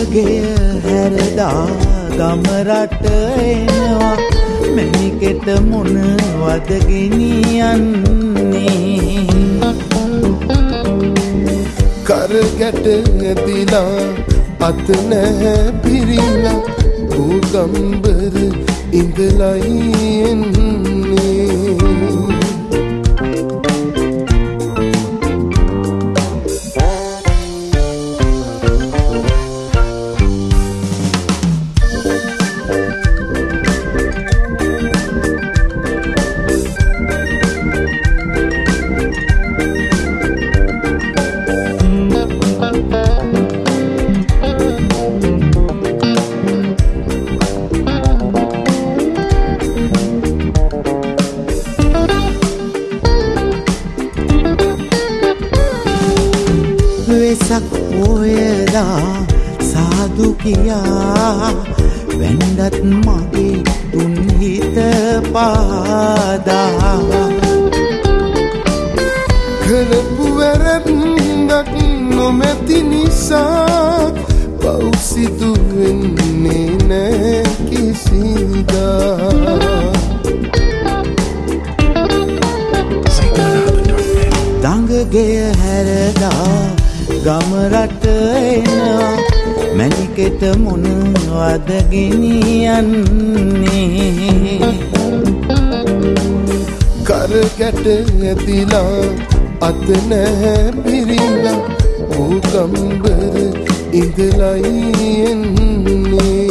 ගෙය හැරදා ගම රට එනවා මැණිකෙට මොනවද ගෙනියන්නේ කර ගැට ඇදිලා අත නැහැ පිරිලා ගම්බර ඉඳලයි එන්නේ වෙසක් පොයදා සාදු කියා වෙන්නත් මගේ තුන් හිත පාදා කරපු වැරද්දක් නොමැති නිසා පව් සිදු වෙන්නේ නෑ කිසිදා දඟගෙය හැරදා ගම රට එනවා මැණිකෙට මොනවද ගෙනියන්නේ කර ගැට ඇදිලා අත නැහැ පිරිලා ගම්බර ඉඳලයි එන්නේ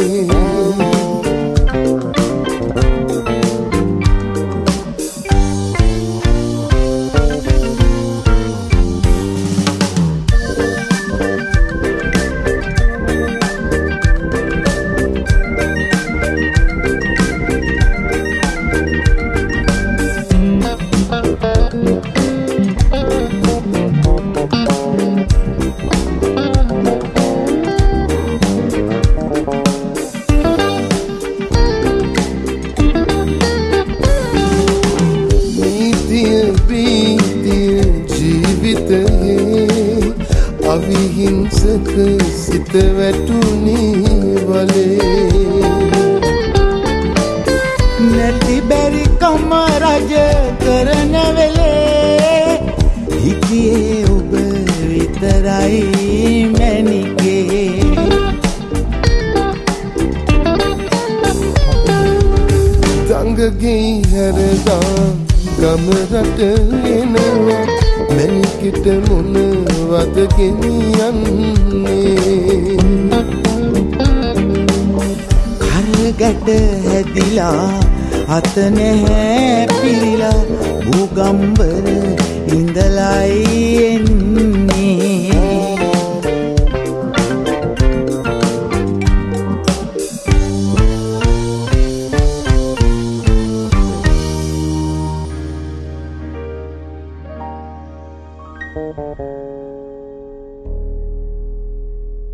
අවිහිංසක සිත වැටුනි වලේ නැති බැරි කම රජ කරන වෙලේ හිතියේ ඔබ විතරයි මැණිකේ දඟගේ හැරදා ගම රට එනවා මැණිකෙට මොනවද ගෙනියන්නේ කර ගැට හැදිලා අත නැහැ පිරිලා ගම්බර ඉඳලයි එන්නේ Thank you.